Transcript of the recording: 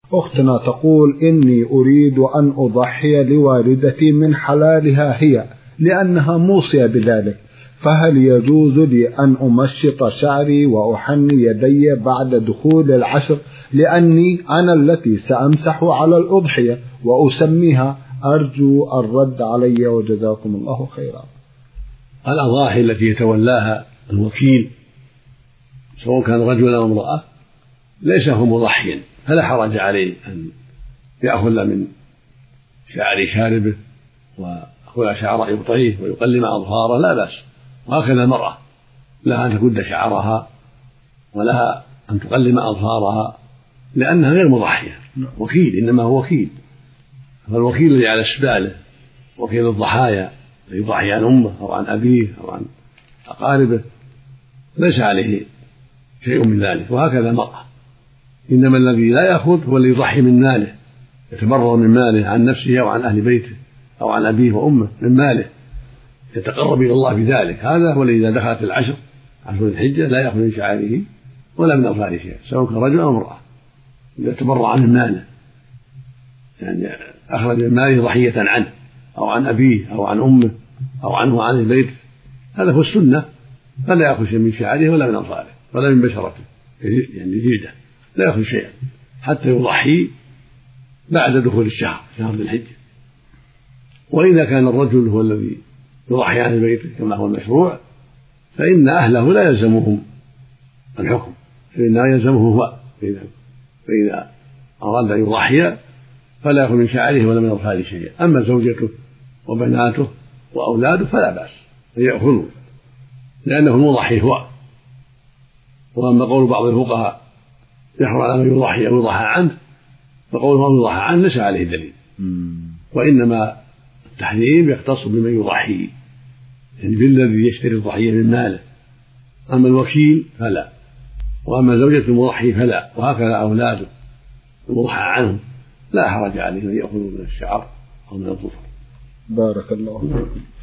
أختنا تقول: إني أريد أن أضحي لوالدتي من حلالها هي لأنها موصية بذلك، فهل يجوز لي أن أمشط شعري وأحني يدي بعد دخول العشر، لأني أنا التي سأمسح على الأضحية وأسميها؟ أرجو الرد علي وجزاكم الله خيرا. الأضاحي التي يتولاها الوكيل سواء كان رجلا أو امرأة ليس هو مضحيا، فلا حرج عليه أن يأخذ من شعر شاربه ويأخذ شعر إبطيه ويقلم أظفاره، لا بأس. وهكذا المرأة لها أن تكد شعرها ولها أن تقلم أظفارها لأنها غير مضحية. وكيل إنما هو وكيل، فالوكيل الذي على سباله وكيل الضحايا يضحي عن أمه أو عن أبيه أو عن أقاربه ليس عليه شيء من ذلك. وهكذا المرأة، إنما الذي لا يأخذ هو الذي يضحي من ماله، يتبرر من ماله عن نفسه أو عن أهل بيته أو عن أبيه وأمه، من ماله يتقرب إلى الله بذلك. هذا هو الذي إذا دخلت العشر الحجة لا يأخذ من شعاره ولا من أظفاره شيئا، سواء كان رجل أو امرأة، يتبرع من ماله، يعني أخرج من ماله ضحية عنه أو عن أبيه أو عن أمه أو عنه وعن البيت، هذا هو السنة. فلا يأخذ شيء من شعاره ولا من أظفاره ولا من بشرته، يعني جلده لا يأخذ شيئا حتى يضحي بعد دخول الشهر، شهر ذي الحجة. وإذا كان الرجل هو الذي يضحي عن البيت كما هو المشروع فإن أهله لا يلزمهم الحكم، فإنما يلزمه هو. فإذا أراد أن يضحي فلا يأخذ من شعره ولا من أظفاره شيئا. أما زوجته وبناته وأولاده فلا بأس أن يأخذوا لأنه المضحي هو. وأما قول بعض الفقهاء يحرم على من يضحي أو يضحى عنه، فقوله من يضحى عنه ليس عليه دليل، وإنما التحريم يختص بمن يضحي، يعني بالذي يشتري الضحية من ماله. أما الوكيل فلا، وأما زوجة المضحي فلا، وهكذا أولاده المضحى عنهم لا حرج عليهم أن يأخذوا من الشعر أو من الظفر. بارك الله فيكم.